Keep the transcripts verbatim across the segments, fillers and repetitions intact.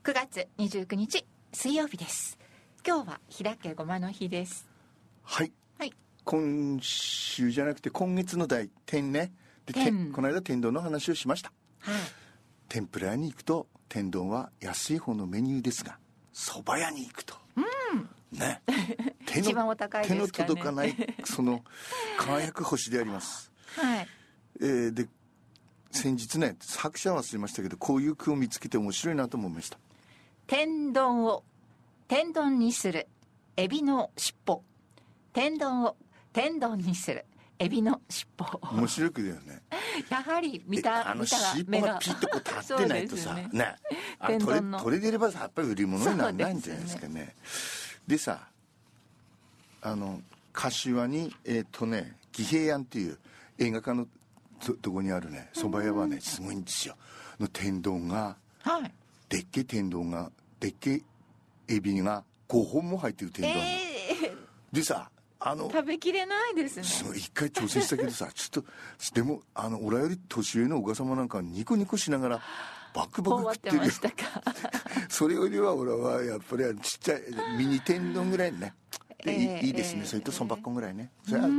くがつにじゅうくにち水曜日です。今日は開けごまの日です。 はい、 はい、 今週じゃなくて今月の題天ねで天この間天丼の話をしました、 はい、 天ぷら屋に行くと天丼は安い方のメニューですが、蕎麦屋に行くと、 うんね、手の一番お高いですかね。 手の届かないその輝く星であります、 はいえー、で先日ね、作者は忘れましたけど、こういう句を見つけて面白いなと思いました。 天丼を天丼にするエビの尻尾、天丼を天丼にするエビの尻尾。 面白くだよね。 やはり見たあの見たら尻尾目ががピッとこう立ってないとさ、 ねね、あれ取れ天丼の取れてればさやっぱり売り物にならないんじゃないですかね。でさ、あの柏にえっ、ー、とね義平庵っていう映画館のと, とこにあるね蕎麦屋はねすごいんですよ。の天丼が、 はい、 でっけえ天丼がでっけえエビがごほんも入ってる天丼、 えー、 でさあの食べきれないですね。 一回挑戦したけどさちょっとでもあの俺より年上のお母様なんかニコニコしながらバクバク食ってるよ。 ましたかそれよりは俺はやっぱりちっちゃいミニ天丼ぐらいね、で、えー、いいですね、えー、それとそばっこぐらいね、それは、うん、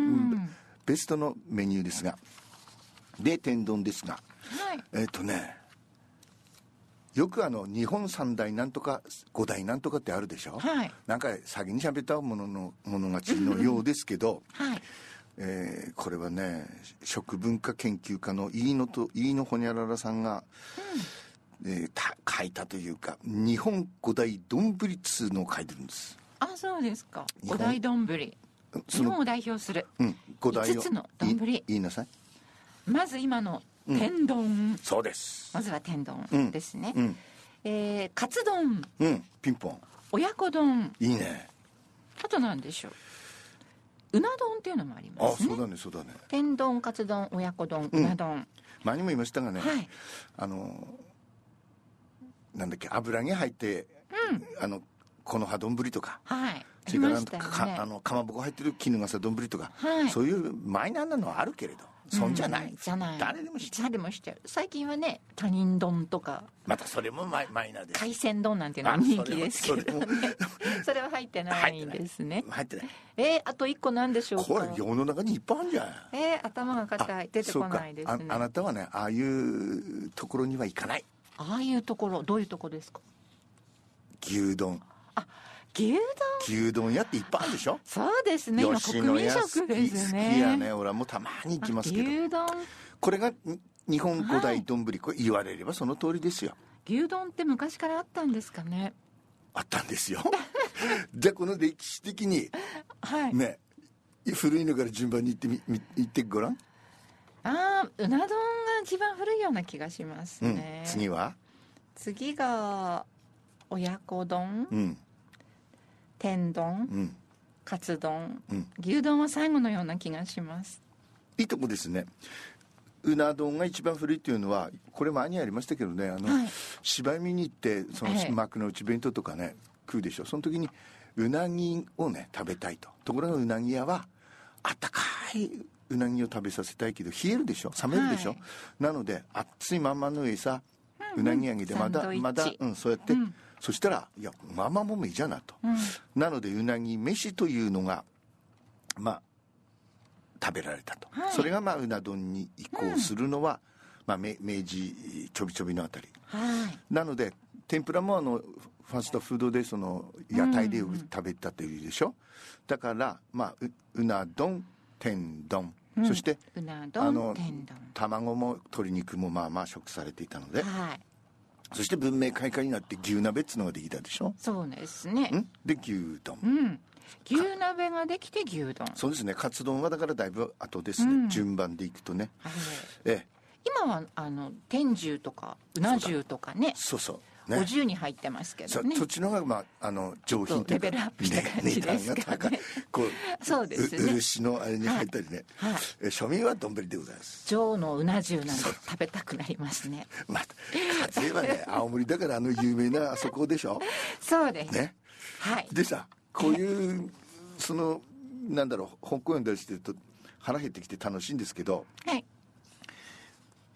ベストのメニューですが、で天丼ですが、 はい、 えっ、ー、とねよくあの日本三大なんとか五大なんとかってあるでしょ、 はい、 なんか先に喋ったものの物勝ちのようですけど、 はい、 えー、これはね食文化研究家の飯野と飯野ほにゃららさんが、うん、えー、た書いたというか日本五大丼通のを書いてるんです。 あ、そうですか。五大丼、日本を代表する五つの丼、 言いなさい。 まず今の天丼、うん、 そうです。 まずは天丼ですね、 うんうん、 えー、カツ丼、 うん、ピンポン、 親子丼、 いいね。 あと何でしょう、うな丼っていうのもありますね。 あ、そうだねそうだね。 天丼、カツ丼、親子丼、うな丼、うん、 前にも言いましたがね、 はい、 あのなんだっけ油に入って、うん、あのこの葉丼とか、 はい、 それから、 ね、 かあのかまぼこ入ってる絹笠丼とか、 はい、 そういうマイナーなのはあるけれど、そんじゃない、 うん、じゃない、 誰でも知ってる。 誰でも知ってる。最近はね他人丼とかまたそれもマイマイナーです。 海鮮丼なんていうのは人気ですけど、ね、そ, それは入ってないんですね。 入ってない。 えー、あと一個何でしょうか。 これ世の中にいっぱいあるんじゃない。 えー、頭が硬い、出てこないですね。 あ, あなたはねああいうところには行かない。 ああいうところ、どういうところですか。 牛丼、 あ、牛丼、 牛丼屋っていっぱいあるでしょ。 そうですね、今国民食ですね。 好きやね、俺はもうたまに行きますけど、 牛丼、 これが日本五大丼、はい、これ言われればその通りですよ。 牛丼って昔からあったんですかね。 あったんですよじゃあこの歴史的に、 はい、 ね、古いのから順番に行ってみ行ってごらん。 ああ、うな丼が一番古いような気がしますね、 うん、次は次が親子丼、 うん、 天丼、うん、カツ丼、うん、牛丼は最後のような気がします。 いいとこですね。うな丼が一番古いっていうのはこれ前にありましたけどね、あの、はい、芝居見に行ってその幕の内弁当とかね、ええ、食うでしょ。その時にうなぎをね食べたいと。ところがうなぎ屋はあったかいうなぎを食べさせたいけど冷えるでしょ、冷めるでしょ、はい、なので熱いまんまの上さ、うんうん、うなぎ揚げでまだまだ、うん、そうやって、うん、そしたらいやまあまあもいいじゃなと、うん、なのでうなぎ飯というのがまあ食べられたと、はい、それがまあうな丼に移行するのは、うん、まあ、明治ちょびちょびのあたり、はい、なので天ぷらもあのファストフードでその屋台で食べたというでしょ、うんうん、だからまあ う, うな丼、天丼、うん、そしてうな丼、 あの天丼、 卵も鶏肉もまあまあ食されていたので、 はい、 そして文明開化になって牛鍋っつうのができたでしょ。 そうですね、 んで牛丼、 うん、牛鍋ができて牛丼、 そうですね。カツ丼はだからだいぶ後ですね、うん、順番でいくとね、はい、ええ、 今はあの天重とかうな重とかね、 そうそう、ね、 お重に入ってますけどね、 そっちの方が、まあ、あの上品というかレベルアップした感じですかね、ね、 こうそうですね、 漆のあれに入ったりね、はいはい、え庶民は丼でございます。 上のうな重なんて食べたくなりますねまた風はね青森だからあの有名なあそこでしょそうですね、 はい、 でさこういうそのなんだろう本校読んだりしてると腹減ってきて楽しいんですけど、 はい、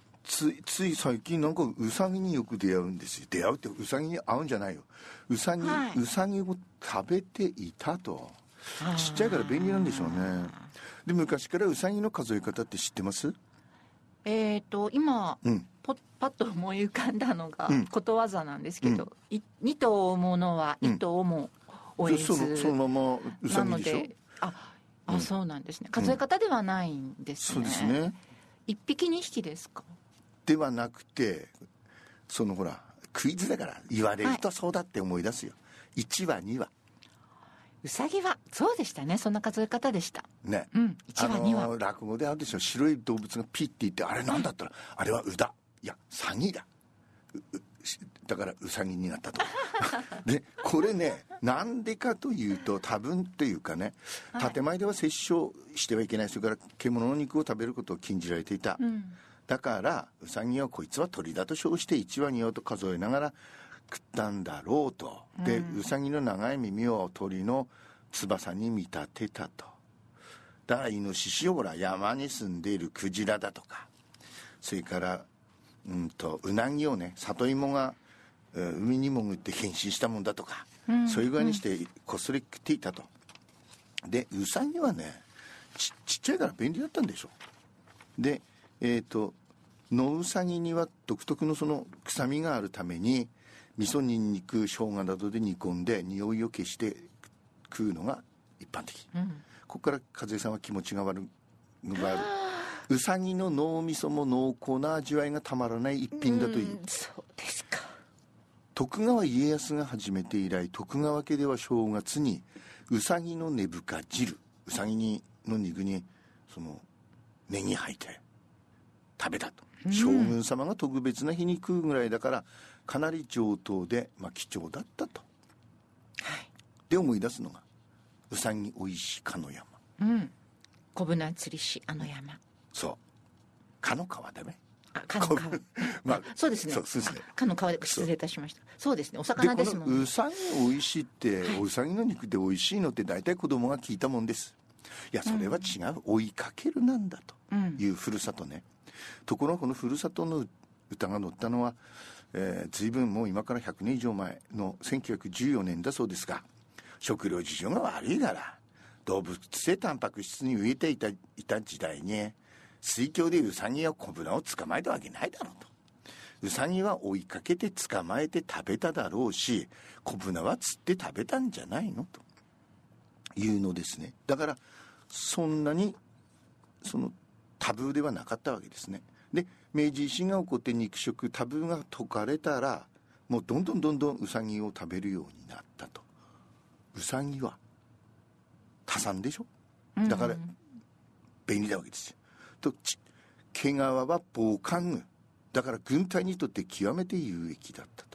ついつい最近なんかウサギによく出会うんですよ。出会うってウサギに会うんじゃないよ。ウサギ、はい、ウサギを食べていたと。ちっちゃいから便利なんでしょうね。で昔からウサギの数え方って知ってます？ えっと今、うん、ポパッと思い浮かんだのがことわざなんですけど、うん、二頭追うものは一頭も追えず、 うん、そ, そのままウサギでしょ。 ああ、うん、そうなんですね。数え方ではないんですね、うん、そうですね。一匹二匹ですか？ ではなくて、そのほらクイズだから言われるとそうだって思い出すよ、はい、いちわにわ。 うさぎはそうでしたね。そんな数え方でしたね、 うん、いちわにわ。 落語であるでしょ、白い動物がピッて言って、あれなんだったら、うん、あれはうだ、いやサギだ、だからうさぎになったとでこれね、なんでかというと、多分というかね、建前では殺生してはいけない、それから獣の肉を食べることを禁じられていた、うん、だからうさぎはこいつは鳥だと称していちわにわと数えながら食ったんだろうと。で、うん、うさぎの長い耳を鳥の翼に見立てたと。だからイノシシをほら山に住んでいるクジラだとか、それからうんとうなぎをね、里芋が海に潜って変身したもんだとか、うん、そういう具合にしてこっそり食っていたと。でうさぎはね ち, ちっちゃいから便利だったんでしょ。でえっ、ー、と野うさぎには独特のその臭みがあるために、味噌にんにく生姜などで煮込んで匂いを消して食うのが一般的、うん、ここから和江さんは気持ちが悪いのがある。うさぎの脳みそも濃厚な味わいがたまらない一品だという。 うん、そうですか。 徳川家康が始めて以来、徳川家では正月にうさぎの根深汁、うさぎにの肉にそのネギ入って食べたと、うん、将軍様が特別な日に食うぐらいだからかなり上等で、まあ、貴重だったと、はい、で思い出すのがうさぎおいしかの山、 うん、小舟釣りしあの山、 そう、かの川だね。 あ、かの川まあ、そうですね。そうですね。かの川で失礼いたしました。そうですね。お魚ですもんね。 うさぎおいしいって、はい、うさぎの肉でおいしいのって大体子供が聞いたもんです。いやそれは違う、うん、追いかけるなんだというふるさとね、うん、ところがこのふるさとの歌が載ったのは、えー、随分もう今からひゃくねん以上前のせんきゅうひゃくじゅうよねんだそうですが、食料事情が悪いから動物性タンパク質に飢えていた、いた時代に水郷でウサギや小舟を捕まえたわけないだろうと。ウサギは追いかけて捕まえて食べただろうし、小舟は釣って食べたんじゃないのというのですね。だからそんなにそのタブーではなかったわけですね。で明治維新が起こって肉食タブーが解かれたら、もうどんどんどんどんウサギを食べるようになったと。ウサギは多産でしょ、だから便利なわけですよ。と毛皮は防寒具だから軍隊にとって極めて有益だったと。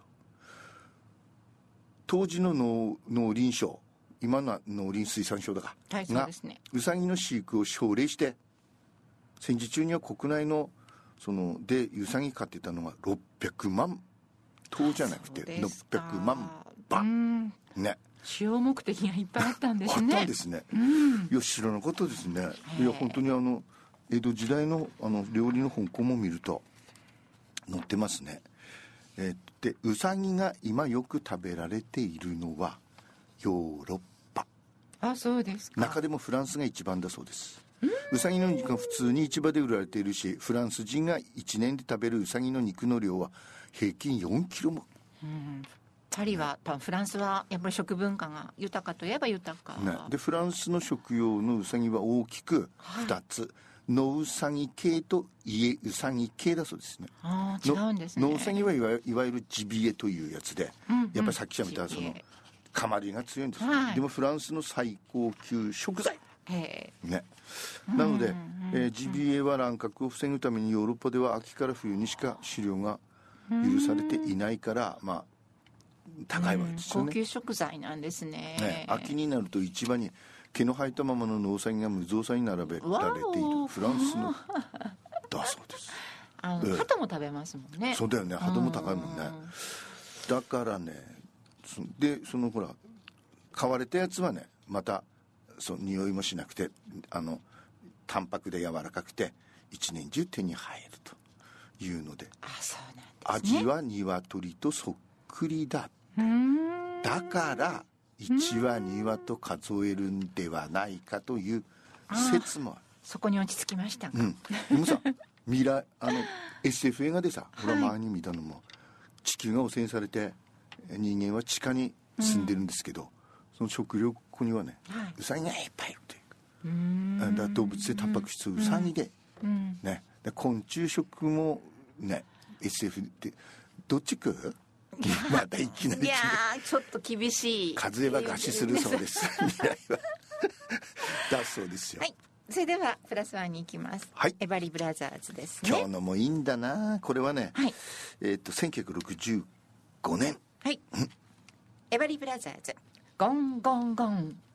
当時の 農, 農林省、今のは農林水産省だが、 はい、そうですね、 ウサギの飼育を奨励して、戦時中には国内のそのでウサギ飼ってたのがろっぴゃくまん頭じゃなくてろっぴゃくまんばんね。 使用目的がいっぱいあったんですね。 あったんですね、うん、いや知らなかったですね。いや本当にあの江戸時代 の, あの料理の本項も見ると載ってますね。えー、でウサギが今よく食べられているのはヨーロッパ。 あ、そうですか。 中でもフランスが一番だそうです。ウサギの肉が普通に市場で売られているし、フランス人がいちねんで食べるウサギの肉の量は平均よんキロも、うん、 パリは、ね、フランスはやっぱり食文化が豊かといえば豊か、 ね、でフランスの食用のウサギは大きくふたつ、はい、野ウサギ系とイエウサギ系だそうですね。 あ、違うんですね。 野ウサギはいわいわゆるジビエというやつで、うんうん、やっぱりさっき言ったその噛まりが強いんです、はい、でもフランスの最高級食材ね、なので、えー、ジビエは乱獲を防ぐためにヨーロッパでは秋から冬にしか狩猟が許されていないから、まあ高いわけですよね。 高級食材なんです ね, ね。秋になると市場に毛の生えたままの野ウサギが無造作に並べられているフランスのだそうです。 あの、えー、鳩も食べますもんね。 そうだよね、鳩も高いもんね。だからね、でそのほら買われたやつはね、またそう匂いもしなくて、あの淡白で柔らかくて一年中手に入るというので、 あ、そうなんですね。 味は鶏とそっくりだ、 うーん、 だからいち羽に羽と数えるんではないかという説もある。 そこに落ち着きましたか。 うん、でもさ未来あの エスエフ 映画でさ、ほら前に見たのも、地球が汚染されて人間は地下に住んでるんですけど、うん、その食料庫にはね、はい、ウサギがいっぱいいるという、うーん、だから動物性タンパク質ウサギで、うん、ね、で昆虫食もね エスエフ ってどっち食うまたいきなりいやちょっと厳しい。 数えは餓死するそうです未来はだそうですよ。 はい、それではプラスワンに行きます。 はい、 エバリブラザーズですね。 今日のもいいんだな。これはね、はい、えー、っとせんきゅうひゃくろくじゅうごねん、 はい、エバリブラザーズゴンゴンゴン。